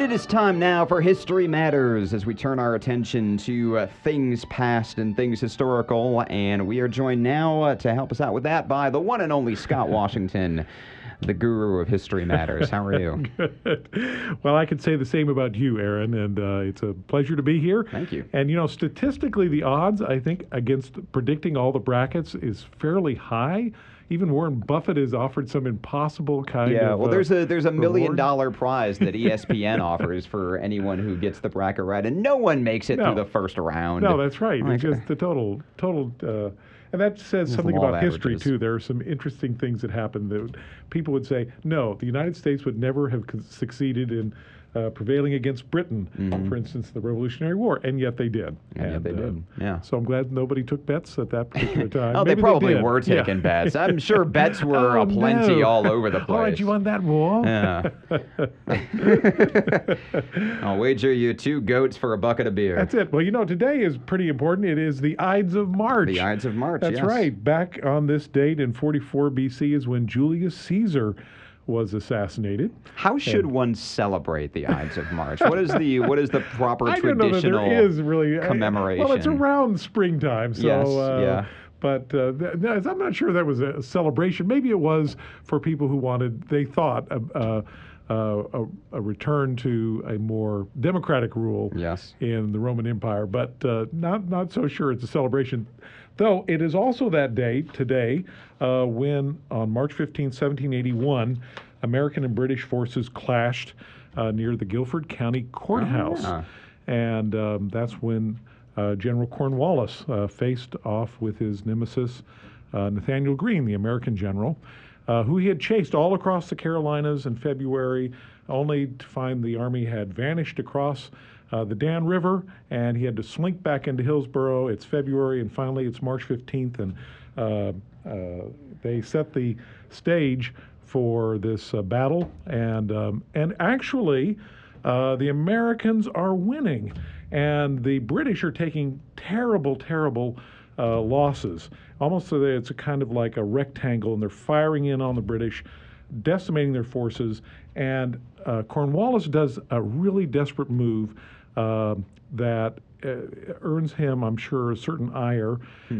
it is time now for History Matters as we turn our attention to things past and things historical. And we are joined now to help us out with that by the one and only Scott Washington, the guru of History Matters. How are you? Good. Well, I could say the same about you, Aaron, and it's a pleasure to be here. Thank you. And, you know, statistically, the odds, I think, against predicting all the brackets is fairly high. Even Warren Buffett has offered some impossible kind of Yeah, well, there's a $1 million reward. prize that ESPN offers for anyone who gets the bracket right, and no one makes it through the first round. No, that's right. Like, It's just the total, and that says something law of about history, averages. too. There are some interesting things that happened that people would say, no, the United States would never have succeeded in prevailing against Britain, for instance, the Revolutionary War, and yet they did. And yet they did, yeah. So I'm glad nobody took bets at that particular time. Oh, Maybe they probably did. were taking Yeah. bets. I'm sure bets were Oh, aplenty no. all over the All place. right, you won that war? Yeah. I'll wager you 2 goats for a bucket of beer. That's it. Well, you know, today is pretty important. It is the Ides of March. The Ides of March, That's yes. right. Back on this date in 44 BC is when Julius Caesar was assassinated. How should one celebrate the Ides of March? What is the proper I don't know that traditional there is really commemoration? Well, it's around springtime, so Yes, yeah. But I'm not sure that was a celebration. Maybe it was for people who wanted. They thought a return to a more democratic rule Yes. in the Roman Empire, but not so sure it's a celebration. Though it is also that day today when on March 15, 1781, American and British forces clashed near the Guilford County Courthouse. yeah. And that's when General Cornwallis faced off with his nemesis, Nathaniel Greene, the American general, who he had chased all across the Carolinas in February, only to find the army had vanished across the Dan River, and he had to slink back into Hillsborough. It's February, and finally it's March 15th, and they set the stage for this battle, and actually the Americans are winning, and the British are taking terrible losses. Almost so that it's a kind of like a rectangle, and they're firing in on the British, decimating their forces, and Cornwallis does a really desperate move that earns him, I'm sure, a certain ire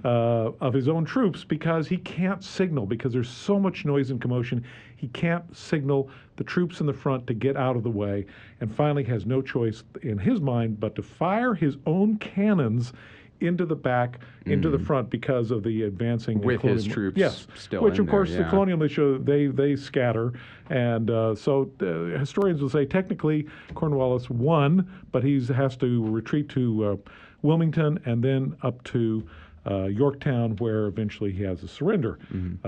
of his own troops, because he can't signal, because there's so much noise and commotion. He can't signal the troops in the front to get out of the way, and finally has no choice in his mind but to fire his own cannons into the back, into the front, because of the advancing With his colonial- troops yes, still which in of course there, the yeah. colonial militia they scatter, and so historians will say technically Cornwallis won, but he has to retreat to Wilmington and then up to Yorktown, where eventually he has a surrender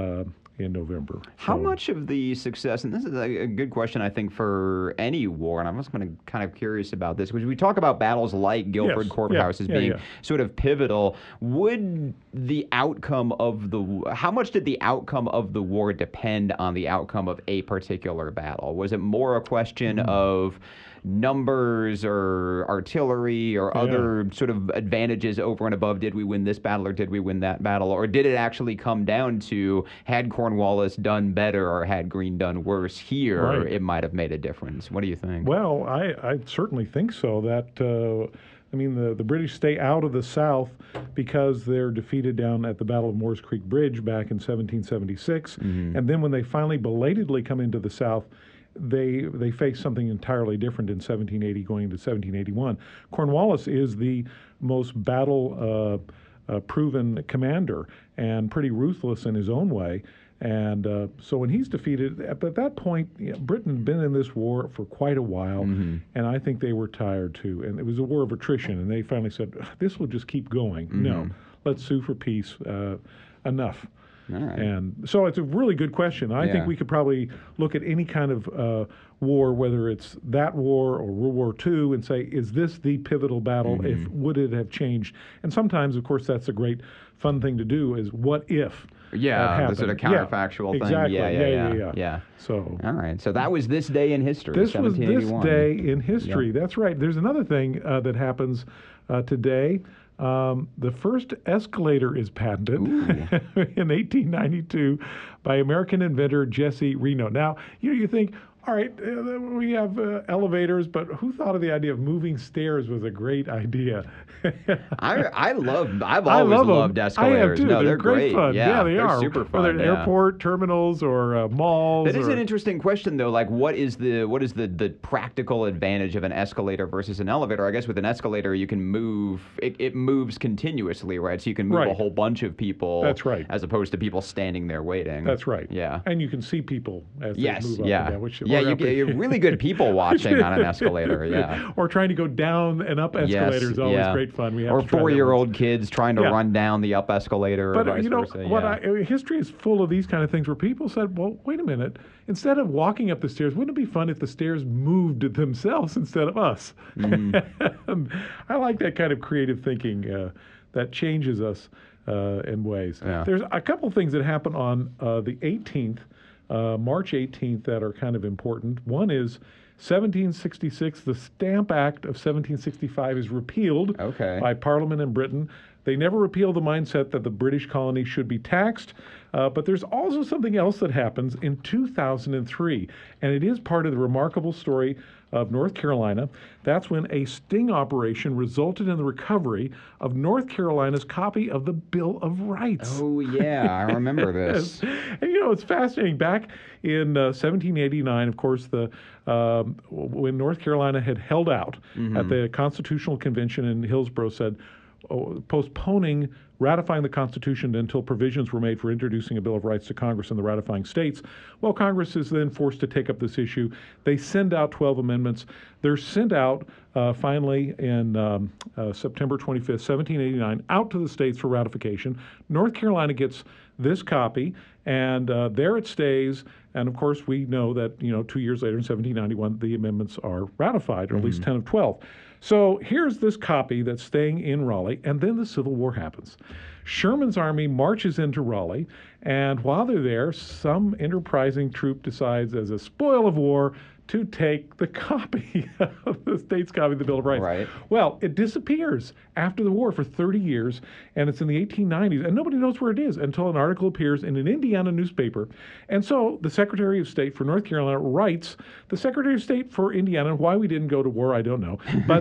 in November. How So- much of the success, and this is a good question, I think, for any war, and I'm just kind of curious about this, because we talk about battles like Guilford Yes, Courthouse yeah, as yeah, being yeah. sort of pivotal. Would the outcome of how much did the outcome of the war depend on the outcome of a particular battle? Was it more a question of numbers or artillery or other sort of advantages over and above, did we win this battle or did we win that battle? Or did it actually come down to, had Cornwallis done better or had Greene done worse here, Right. it might have made a difference? What do you think? Well, I certainly think so. That I mean, the British stay out of the South because they're defeated down at the Battle of Moores Creek Bridge back in 1776, and then when they finally belatedly come into the South, they face something entirely different in 1780 going into 1781. Cornwallis is the most battle proven commander and pretty ruthless in his own way. And so when he's defeated, at that point, Britain had been in this war for quite a while, and I think they were tired too. And it was a war of attrition, and they finally said, this will just keep going. No, let's sue for peace. Enough. All right. And so it's a really good question. I Yeah. think we could probably look at any kind of war, whether it's that war or World War II, and say, is this the pivotal battle? If would it have changed? And sometimes, of course, that's a great fun thing to do, is what if Yeah, that the sort of happened? counterfactual thing. Exactly. Yeah. Yeah. So All right. So that was this day in history. this was this 1781. day in history. That's right. There's another thing that happens today. The first escalator is patented in 1892 by American inventor Jesse Reno. Now, you think, all right, we have elevators, but who thought of the idea of moving stairs was a great idea? I've I always love them. loved I have escalators. too. No, They're they're great fun. Yeah, they they're are. super Whether fun. at Yeah. airport terminals or malls. That is or, an interesting question, though. Like, what is the practical advantage of an escalator versus an elevator? I guess with an escalator, you can move. It moves continuously, right? So you can move a Right. whole bunch of people. That's right. As opposed to people standing there waiting. That's right. Yeah. And you can see people as Yes. they move up Yeah. and down. Which, Yeah. or You up- get you're really good people watching on an escalator. Yeah. Or trying to go down and up escalators is always yeah. great fun. We have Or to try that 4-year-old kids trying to Yeah. run down the up escalator. Or But vice you know versa. what? Yeah. History is full of these kind of things where people said, "Well, wait a minute. Instead of walking up the stairs, wouldn't it be fun if the stairs moved themselves instead of us?" And I like that kind of creative thinking that changes us in ways. Yeah. There's a couple things that happen on the 18th, March 18th, that are kind of important. One is 1766, the Stamp Act of 1765 is repealed Okay. by Parliament in Britain. They never repealed the mindset that the British colony should be taxed, but there's also something else that happens in 2003, and it is part of the remarkable story of North Carolina. That's when a sting operation resulted in the recovery of North Carolina's copy of the Bill of Rights. Oh yeah, I remember this. And you know, it's fascinating. Back in 1789, of course, when North Carolina had held out at the Constitutional Convention in Hillsborough, said postponing ratifying the Constitution until provisions were made for introducing a Bill of Rights to Congress and the ratifying states. Well, Congress is then forced to take up this issue. They send out 12 amendments. They're sent out finally in September 25th, 1789, out to the states for ratification. North Carolina gets this copy, and there it stays. And of course, we know that 2 years later, in 1791, the amendments are ratified, or at least 10 of 12. So here's this copy that's staying in Raleigh, and then the Civil War happens. Sherman's army marches into Raleigh, and while they're there, some enterprising troop decides, as a spoil of war, to take the copy of the state's copy of the Bill of Rights. Right. Well, it disappears after the war for 30 years, and it's in the 1890s, and nobody knows where it is until an article appears in an Indiana newspaper. And so the Secretary of State for North Carolina writes, the Secretary of State for Indiana, why we didn't go to war, I don't know,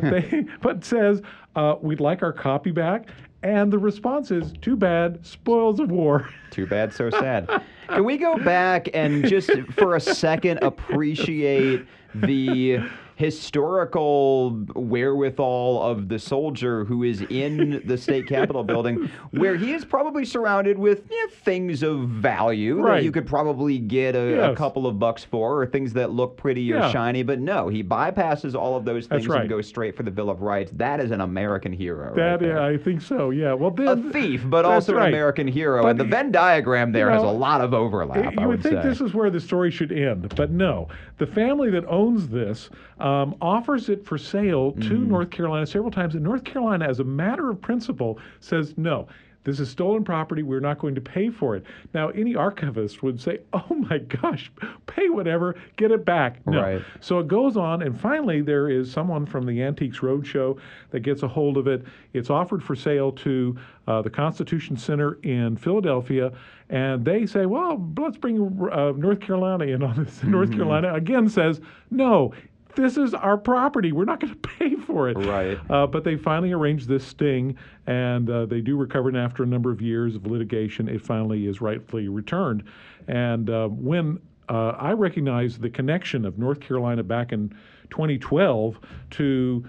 but says, we'd like our copy back. And the response is, too bad, spoils of war. Too bad, so sad. Can we go back and just for a second appreciate the historical wherewithal of the soldier who is in the state capitol building, where he is probably surrounded with things of value that you could probably get a couple of bucks for, or things that look pretty or shiny. But no, he bypasses all of those things and goes straight for the Bill of Rights. That is an American hero. I think so. Yeah. Well, then a thief, but also an American hero. But and the Venn diagram there has a lot of overlap. You would think this is where the story should end, but no. The family that owns this offers it for sale to North Carolina several times, and North Carolina, as a matter of principle, says no. This is stolen property. We're not going to pay for it. Now, any archivist would say, oh my gosh, pay whatever, get it back. No. Right. So it goes on, and finally there is someone from the Antiques Roadshow that gets a hold of it. It's offered for sale to the Constitution Center in Philadelphia, and they say, well, let's bring North Carolina in on this. North Carolina, again, says, no. This is our property. We're not going to pay for it. Right. But they finally arranged this sting, and they do recover it. And after a number of years of litigation, it finally is rightfully returned. And when I recognized the connection of North Carolina back in 2012 to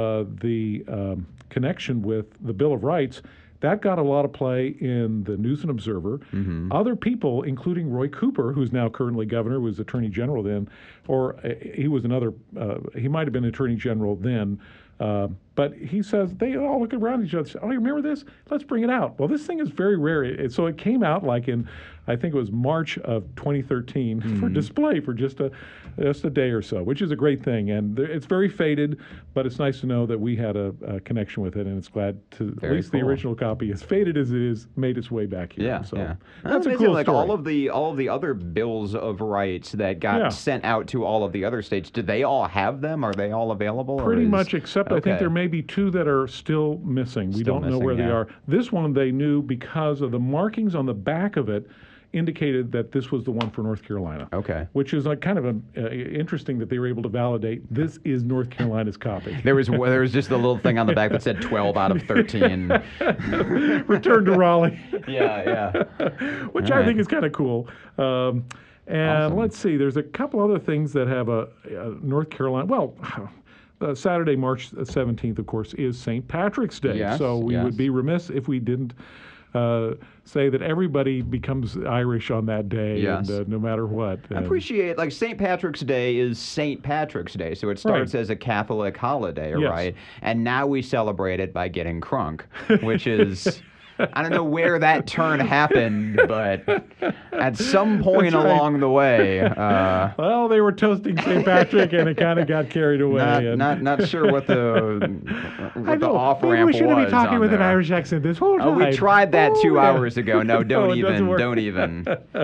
the connection with the Bill of Rights, that got a lot of play in the News and Observer. Other people, including Roy Cooper, who's now currently governor, was Attorney General then, or he was he might have been Attorney General then, but he says, they all look around each other and say, oh, you remember this? Let's bring it out. Well, this thing is very rare. So it came out like in, I think it was March of 2013 for display for just a day or so, which is a great thing. And it's very faded, but it's nice to know that we had a connection with it, and it's glad to, at least the original copy, as faded as it is, made its way back here. Yeah, so yeah. That's a amazing, cool like story. all of the other bills of rights that got sent out to all of the other states, do they all have them? Are they all available? Pretty much, except I think there may be two that are still missing. We don't know where they are. This one they knew because of the markings on the back of it. indicated that this was the one for North Carolina. Okay. Which is like kind of interesting that they were able to validate this is North Carolina's copy. There was just a little thing on the back that said 12 out of 13. Return to Raleigh. Yeah. Which All I right. think is kind of cool. And Awesome. let's see, there's a couple other things that have a North Carolina. Well, Saturday, March 17th, of course, is St. Patrick's Day. Yes, So we yes. would be remiss if we didn't say that everybody becomes Irish on that day, Yes. and no matter what. I appreciate, like, St. Patrick's Day is St. Patrick's Day, so it starts Right. as a Catholic holiday, Yes. right? And now we celebrate it by getting crunk, which is, I don't know where that turn happened, but at some point That's right. along the way, Well, they were toasting St. Patrick, and it kind of got carried away. not sure what the off Maybe ramp we shouldn't was be talking on with an there. Irish accent this whole Oh, time. we tried that Oh, 2 yeah. hours ago. No, don't it doesn't work. even.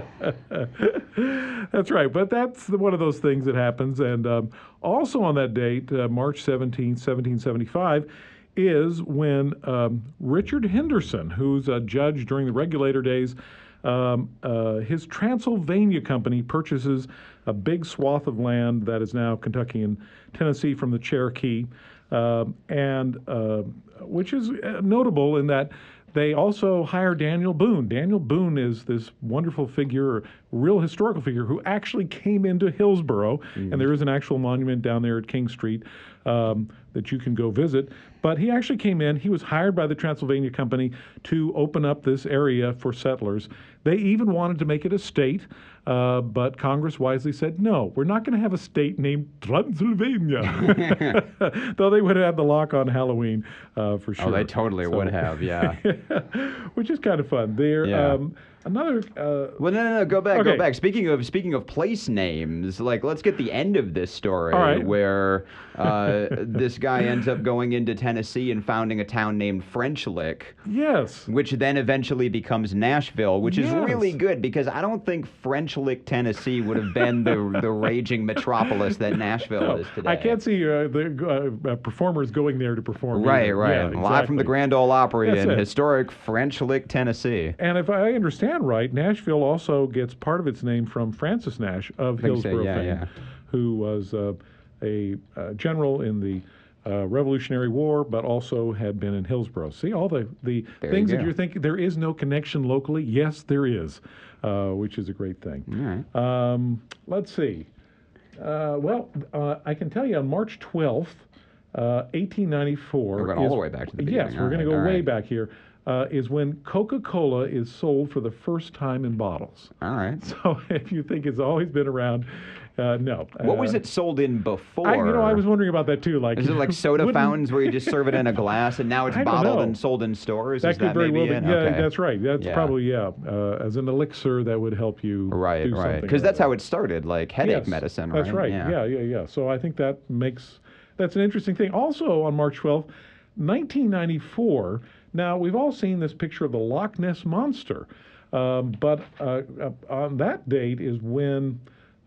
That's right, but that's one of those things that happens. And also on that date, March 17th, 1775, is when Richard Henderson, who's a judge during the Regulator days, his Transylvania company purchases a big swath of land that is now Kentucky and Tennessee from the Cherokee, and which is notable in that they also hire Daniel Boone. Daniel Boone is this wonderful figure, real historical figure, who actually came into Hillsborough, and there is an actual monument down there at King Street that you can go visit. But he actually came in. He was hired by the Transylvania Company to open up this area for settlers. They even wanted to make it a state, but Congress wisely said, no, we're not going to have a state named Transylvania. Though they would have had the lock on Halloween for sure. Oh, they totally would have, yeah. Which is kind of fun. There, Yeah. another. Well, no, go back, Okay. go back. Speaking of place names, like, let's get the end of this story, All right. where this guy ends up going into Tennessee and founding a town named French Lick, Yes. which then eventually becomes Nashville, which is Yes. really good because I don't think French Lick, Tennessee would have been the raging metropolis that Nashville No, is today. I can't see the performers going there to perform. Right, either. right. Yeah, Live from exactly. the Grand Ole Opry That's in it. historic French Lick, Tennessee. And if I understand right, Nashville also gets part of its name from Francis Nash of think so, Hillsborough yeah, fame, yeah. who was a general in the Revolutionary War, but also had been in Hillsborough. See, all the There things you that go. you're thinking, there is no connection locally. Yes, there is, which is a great thing. All right. Let's see. I can tell you on March 12th, 1894. We're going all the way back to the Yes, beginning. we're going to All go right, all way right. back here. Is when Coca-Cola is sold for the first time in bottles. All right. So if you think it's always been around, no. What was it sold in before? I was wondering about that too. Like, Is it like soda wouldn't- fountains where you just serve it in a glass and now it's I don't bottled know. and sold in stores? That Is could that very maybe well be. it? Yeah, Okay. that's right. That's Yeah. probably as an elixir that would help you. Right, do right. something Because or that's other. how it started, like headache Yes, medicine, right? That's right. Yeah. So I think that's an interesting thing. Also on March 12th, 1994. Now we've all seen this picture of the Loch Ness Monster, but on that date is when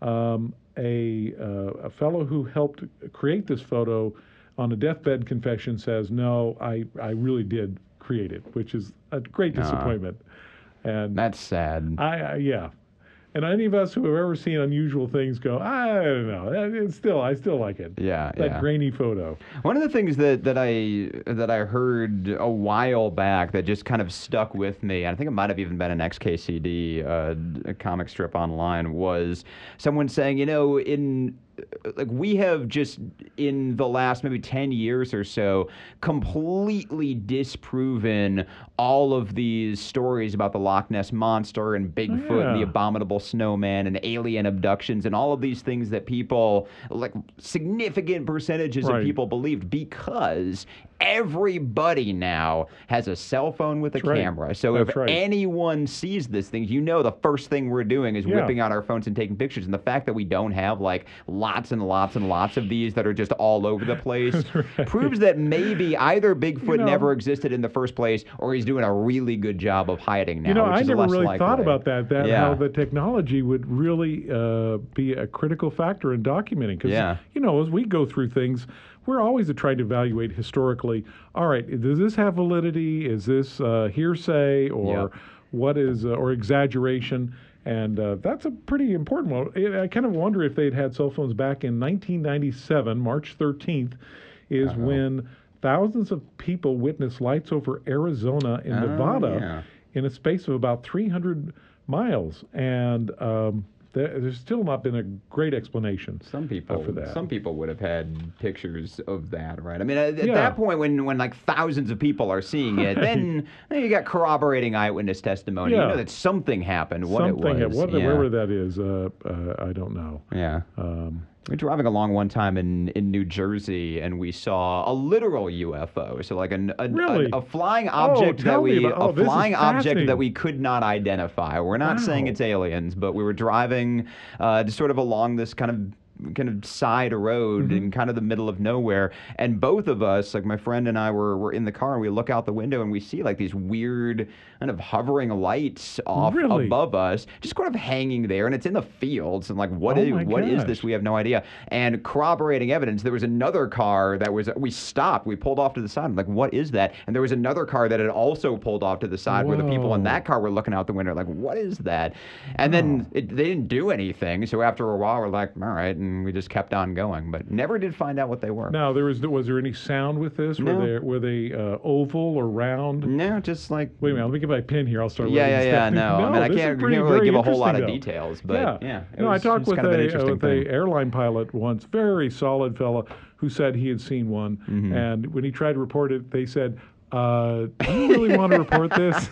a fellow who helped create this photo on a deathbed confession says, "No, I really did create it," which is a great disappointment. And That's sad. yeah. And any of us who have ever seen unusual things go, I don't know. I still like it. Yeah, That yeah. grainy photo. One of the things that I heard a while back that just kind of stuck with me, and I think it might have even been an XKCD a comic strip online, was someone saying, we have just in the last maybe 10 years or so completely disproven all of these stories about the Loch Ness Monster and Bigfoot and the Yeah. abominable snowman and alien abductions and all of these things that people, like significant percentages of Right. people believed, because everybody now has a cell phone with a That's right. camera. So That's if right. anyone sees this thing, the first thing we're doing is Yeah. whipping out our phones and taking pictures. And the fact that we don't have like lots and lots and lots of these that are just all over the place right. proves that maybe either Bigfoot know- never existed in the first place, or he's doing a really good job of hiding now. which I is never less really likely. thought about that Yeah. how the technology would really be a critical factor in documenting. Because, Yeah. as we go through things, we're always trying to evaluate historically, all right, does this have validity? Is this hearsay or Yep. what is, or exaggeration? And that's a pretty important one. I kind of wonder if they'd had cell phones back in 1997, March 13th, is when thousands of people witnessed lights over Arizona and Nevada in a space of about 300 miles. And there's still not been a great explanation Some people, for that. some people would have had pictures of that, right? I mean, at that point, when like thousands of people are seeing it, then you got corroborating eyewitness testimony. You know that something happened. Whatever that is, I don't know. Yeah. We were driving along one time in New Jersey, and we saw a literal UFO. So like a flying object that we could not identify. We're not saying it's aliens, but we were driving just sort of along this kind of side road in kind of the middle of nowhere, and both of us, like my friend and I, were in the car, and we look out the window and we see like these weird kind of hovering lights off above us, just kind of hanging there, and it's in the fields, and like what is this? We have no idea. And corroborating evidence, there was another car that we stopped, we pulled off to the side. I'm like, what is that? And there was another car that had also pulled off to the side where the people in that car were looking out the window like, what is that? And then they didn't do anything, so after a while we're like, all right, and we just kept on going, but never did find out what they were. Now, was there any sound with this? No. Were they oval or round? No, just like... Wait a minute, let me get my pen here. I'll start. No. I mean, I can't really give a whole lot of details, but I talked with a airline pilot once, very solid fella, who said he had seen one, and when he tried to report it, they said, do you really want to report this?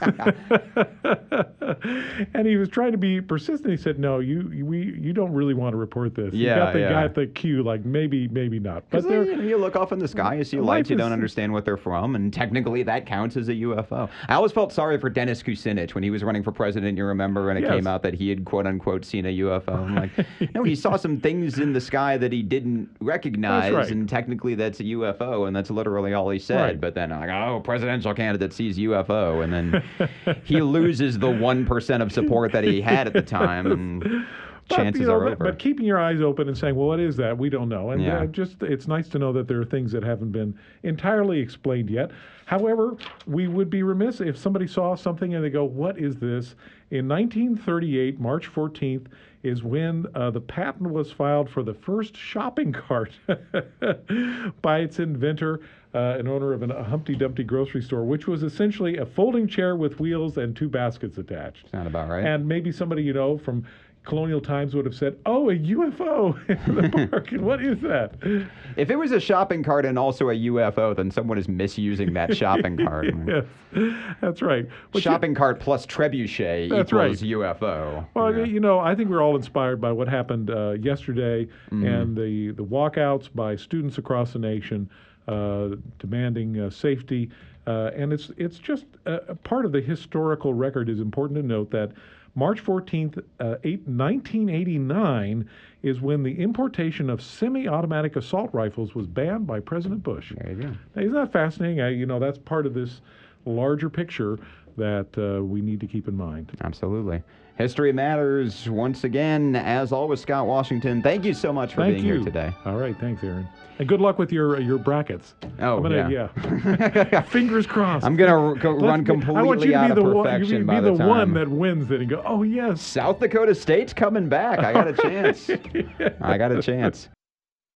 And he was trying to be persistent. He said, no, you don't really want to report this. You got the cue, like maybe not. But you look off in the sky, you see lights, you don't understand what they're from, and technically that counts as a UFO. I always felt sorry for Dennis Kucinich when he was running for president, you remember, and it came out that he had quote-unquote seen a UFO. I'm like, no, he saw some things in the sky that he didn't recognize, and technically that's a UFO, and that's literally all he said. But then I'm like, presidential candidate sees UFO, and then he loses the 1% of support that he had at the time, and chances are over. But keeping your eyes open and saying, well, what is that? We don't know. And it's nice to know that there are things that haven't been entirely explained yet. However, we would be remiss if somebody saw something and they go, what is this? In 1938, March 14th, is when the patent was filed for the first shopping cart by its inventor, an owner of a Humpty Dumpty grocery store, which was essentially a folding chair with wheels and two baskets attached. Sound about right. And maybe somebody, from colonial times would have said, oh, a UFO in the park. What is that? If it was a shopping cart and also a UFO, then someone is misusing that shopping cart. Yes, that's right. Shopping cart plus trebuchet equals UFO. Well, I think we're all inspired by what happened yesterday and the walkouts by students across the nation demanding safety. And it's just a part of the historical record. Is important to note that March 14th, 1989 is when the importation of semi-automatic assault rifles was banned by President Bush. There you go. Now, isn't that fascinating? That's part of this larger picture that we need to keep in mind. Absolutely. History Matters, once again, as always, Scott Washington, thank you so much for being here today. All right, thanks, Aaron. And good luck with your brackets. Fingers crossed. I'm going to run completely out of perfection by the time. I want you to be the one that wins it and go, oh, yes. South Dakota State's coming back. I got a chance. I got a chance.